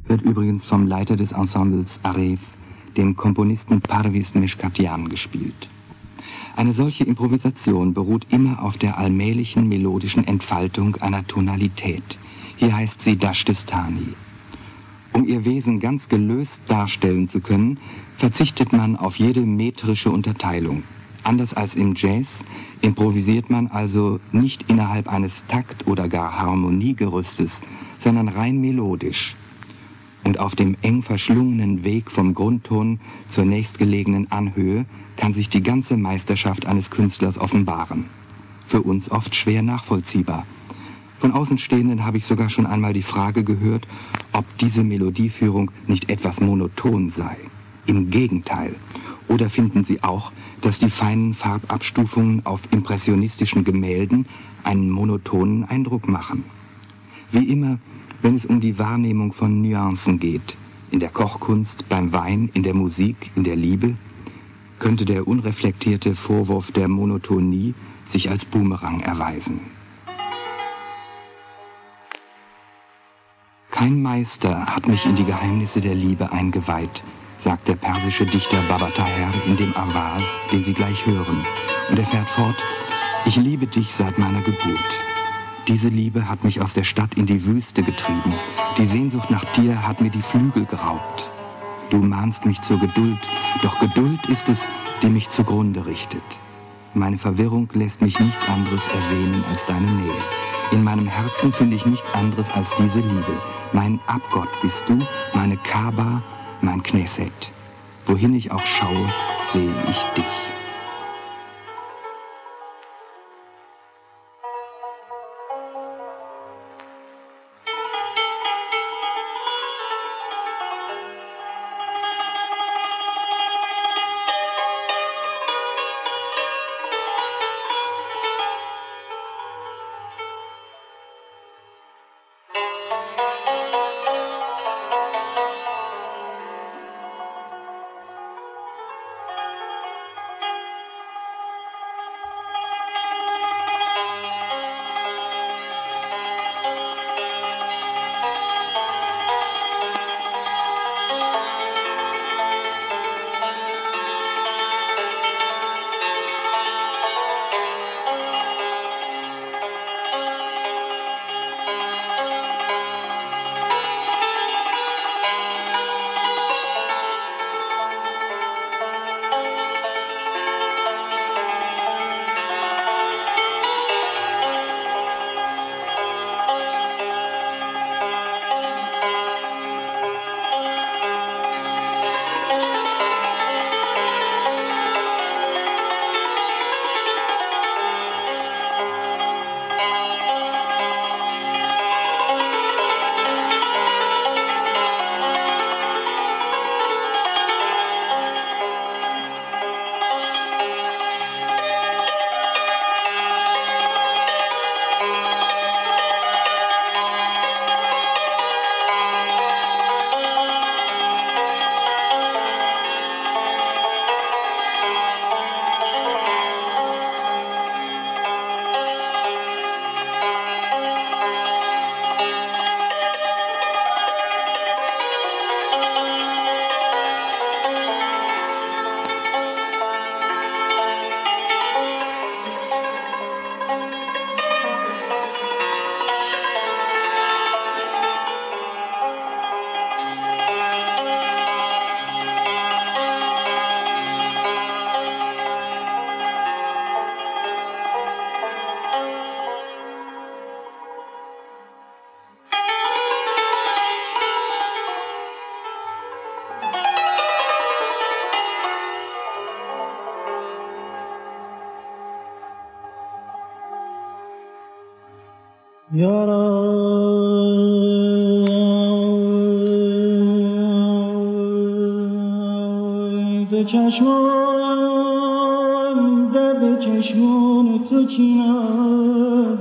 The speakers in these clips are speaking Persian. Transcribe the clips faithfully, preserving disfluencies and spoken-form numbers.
wird übrigens vom Leiter des Ensembles Aref, dem Komponisten Parviz Meshkatian, gespielt. Eine solche Improvisation beruht immer auf der allmählichen melodischen Entfaltung einer Tonalität. Hier heißt sie Dashtistani. Um ihr Wesen ganz gelöst darstellen zu können, verzichtet man auf jede metrische Unterteilung. Anders als im Jazz improvisiert man also nicht innerhalb eines Takt- oder gar Harmoniegerüstes, sondern rein melodisch. Und auf dem eng verschlungenen Weg vom Grundton zur nächstgelegenen Anhöhe kann sich die ganze Meisterschaft eines Künstlers offenbaren. Für uns oft schwer nachvollziehbar. Von Außenstehenden habe ich sogar schon einmal die Frage gehört, ob diese Melodieführung nicht etwas monoton sei. Im Gegenteil. Oder finden Sie auch, dass die feinen Farbabstufungen auf impressionistischen Gemälden einen monotonen Eindruck machen? Wie immer, wenn es um die Wahrnehmung von Nuancen geht, in der Kochkunst, beim Wein, in der Musik, in der Liebe, könnte der unreflektierte Vorwurf der Monotonie sich als Boomerang erweisen. Kein Meister hat mich in die Geheimnisse der Liebe eingeweiht, sagt der persische Dichter Baba Taher in dem Awaz, den Sie gleich hören. Und er fährt fort: Ich liebe dich seit meiner Geburt. Diese Liebe hat mich aus der Stadt in die Wüste getrieben. Die Sehnsucht nach dir hat mir die Flügel geraubt. Du mahnst mich zur Geduld, doch Geduld ist es, die mich zugrunde richtet. Meine Verwirrung lässt mich nichts anderes ersehnen als deine Nähe. In meinem Herzen finde ich nichts anderes als diese Liebe. Mein Abgott bist du, meine Kaaba, mein Knesset. Wohin ich auch schaue, sehe ich dich. درد چشمان درد چشمان تو چینم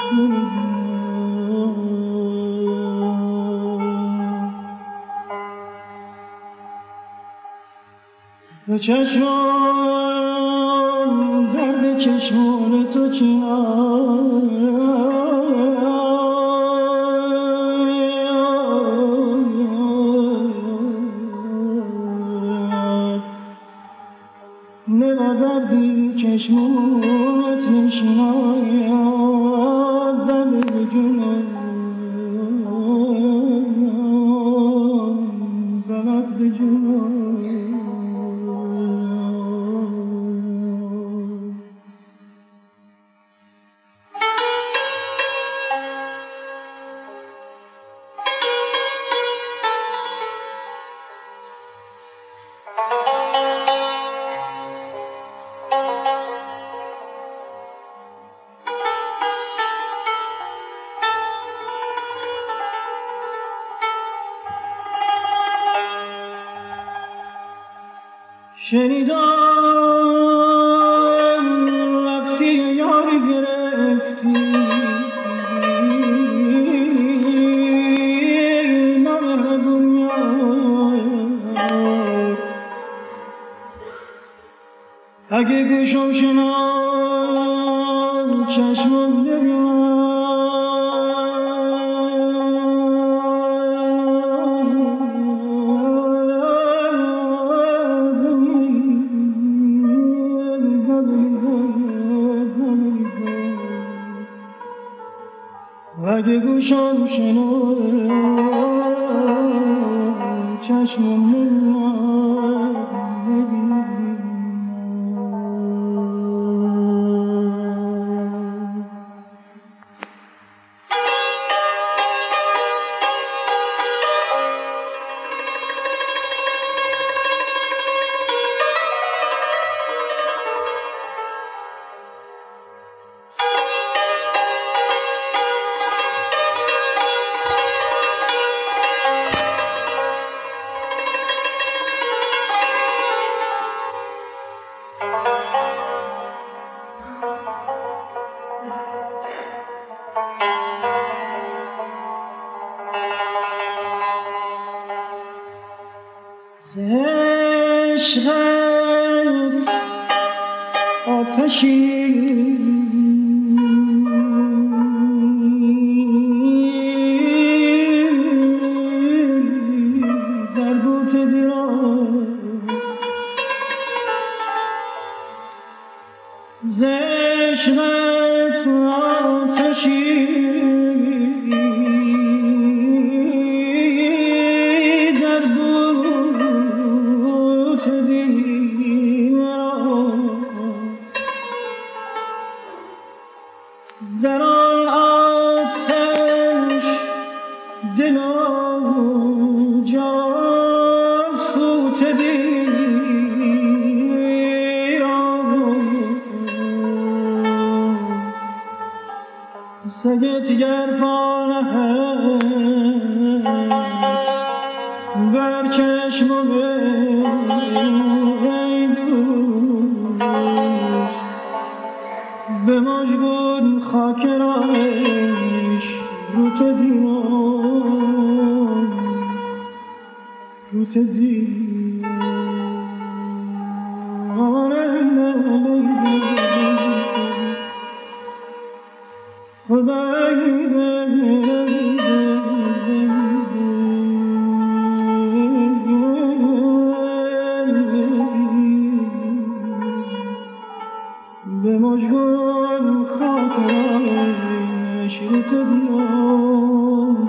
درد چشمان درد چشمان تو چینم چشمونت نشناید دل جنون بلد به جنون شنیدم رفتی یاری گرفتی نمه دنیا اگه گوشم شناد چشمم ببینم اگه گوشم شنود چشمم نمیاد عشقت آتشی در بوت دیار ز عشقت آتشی در آن آتش دل و جان سوخته سگت گر پا نهد بر چشم و ای دوست به مجبور خاک رایش رو تدیان رو تدیان خدای به مجبور خاطرش رو تدیان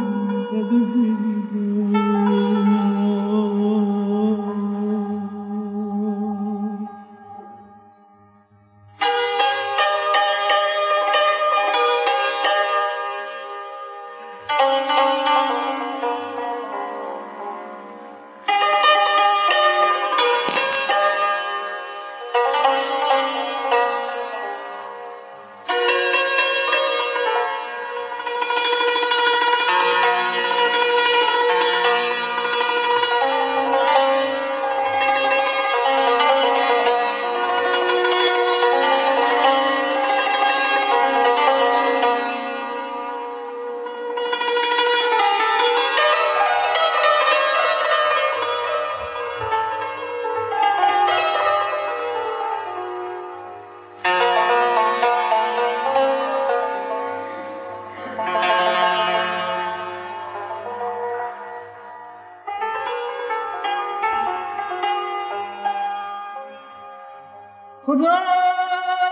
خدا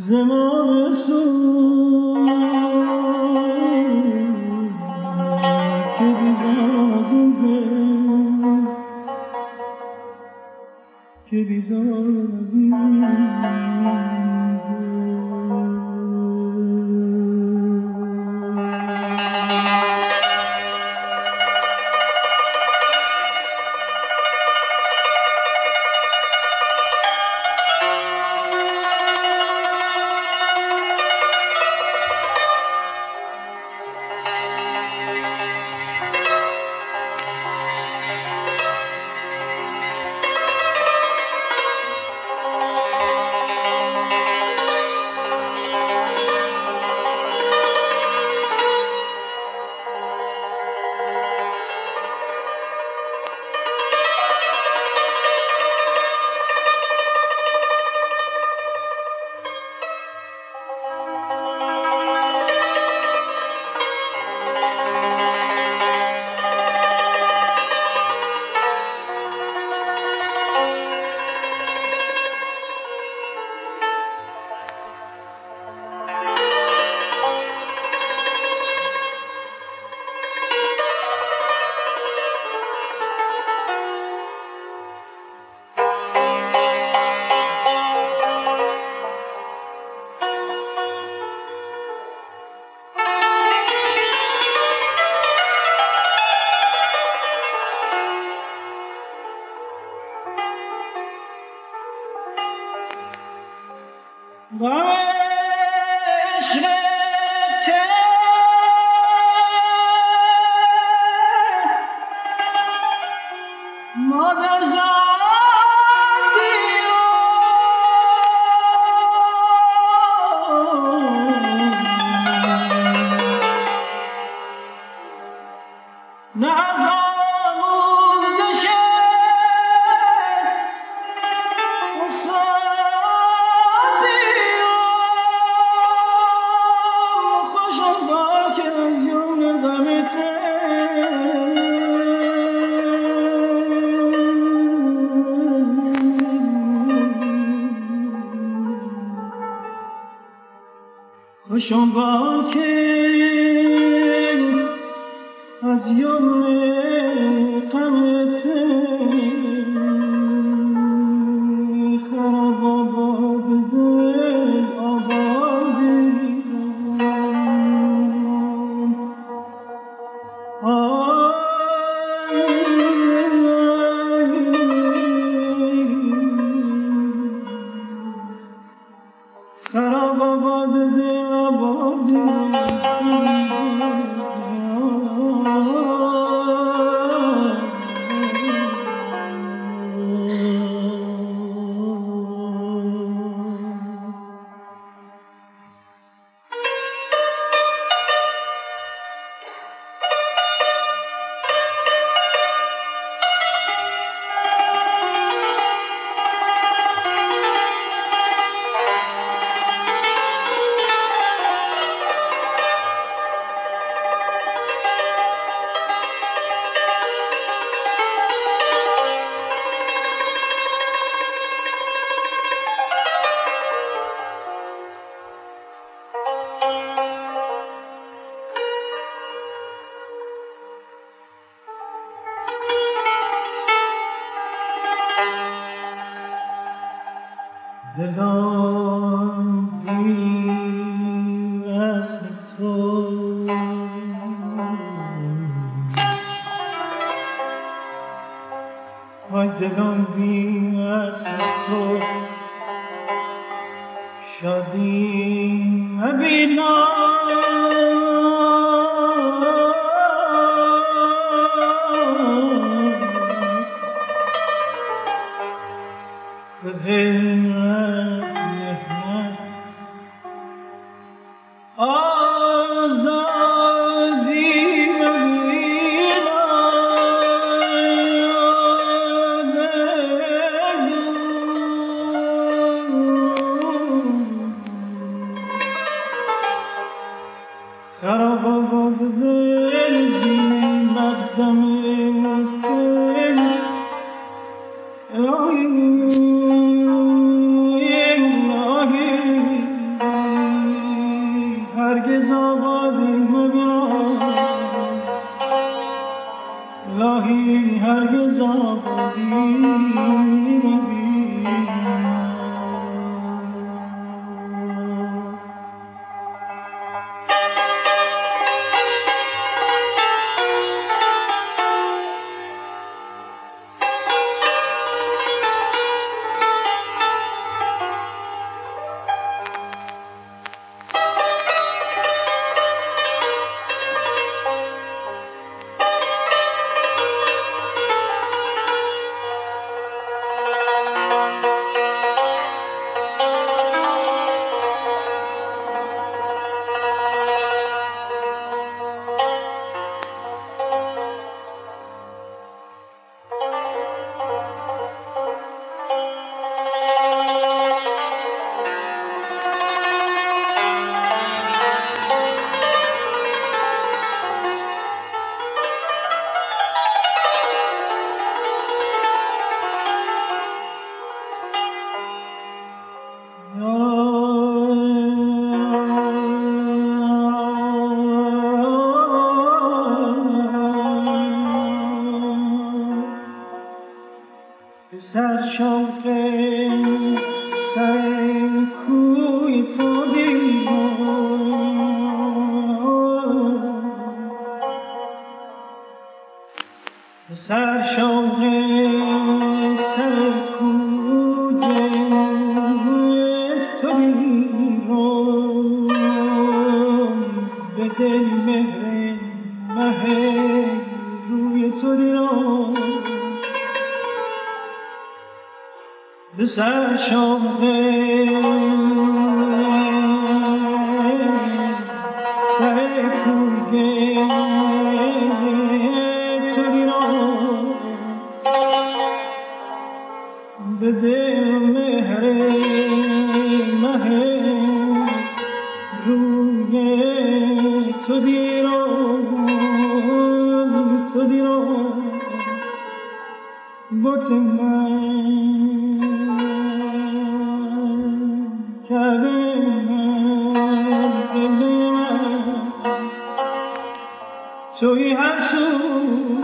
زمستون که بیزازنده که بیزازنده خوشم با که از یوم قمت خراب آباد دل آبادی خراب آباد دل دلم بی از تو وای دلم بی از تو شادی نبینم به غیر از مهنت آزادی نبینم خراب آباد دل بی مقدم دل الهی الهی سر کوی تو سر شوق سر کوی تو به دل مهر مه روی تو دیرم به سر شوق سر کوی به دل مهر مه روی تو دیرم تو دیرم بوت من کعبه من قبله من توی هر سو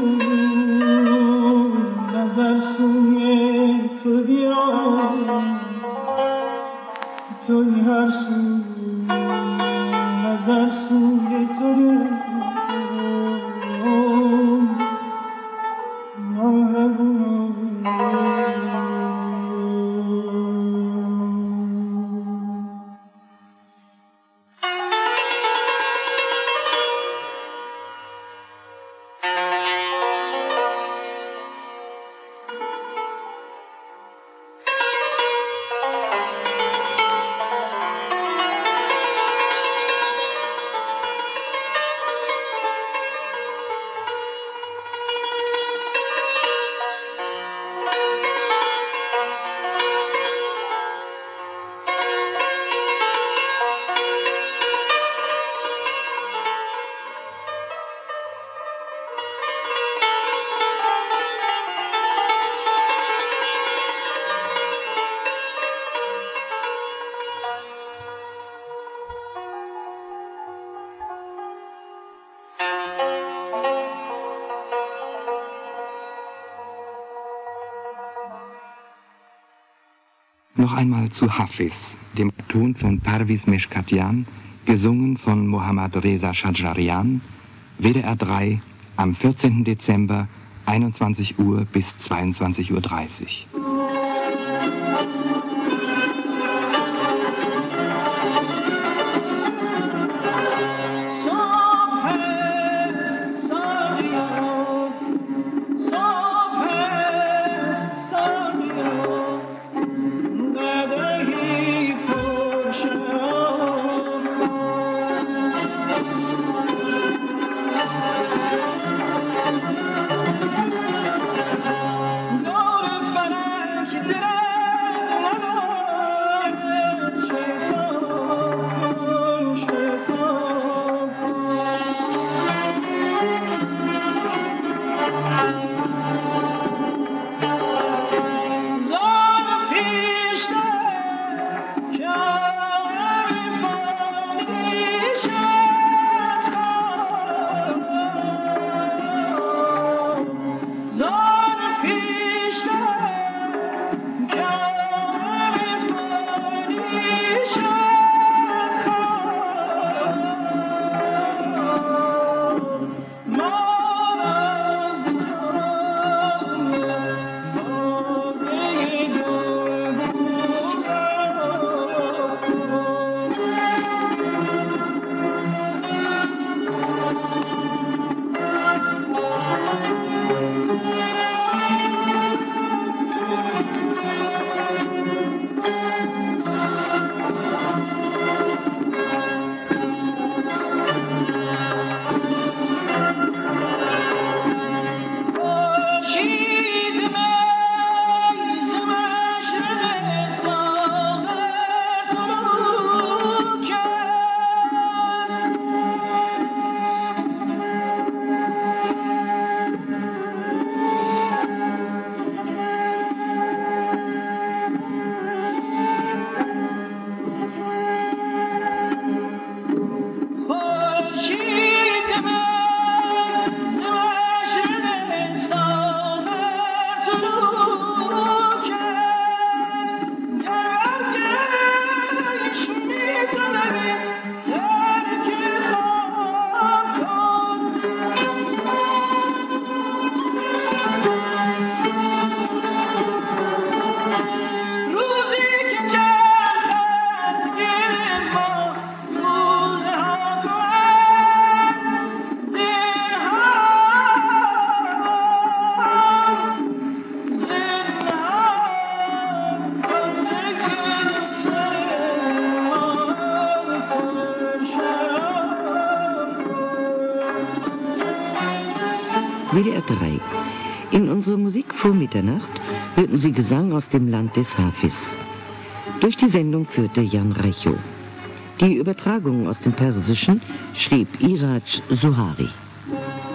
نظر سوی تو بیرم توی هر سو نظر سوی تو بیرم Noch einmal zu Hafiz, dem Ton von Parviz Meshkatian, gesungen von Mohammad Reza Shadjarian, W D R drei, am vierzehnten Dezember, einundzwanzig Uhr bis zweiundzwanzig Uhr dreißig. دور فلک W D R drei. In unserer Musik vor Mitternacht hörten Sie Gesang aus dem Land des Hafis. Durch die Sendung führte Jan Rechow. Die Übertragung aus dem Persischen schrieb Iraj Suhari.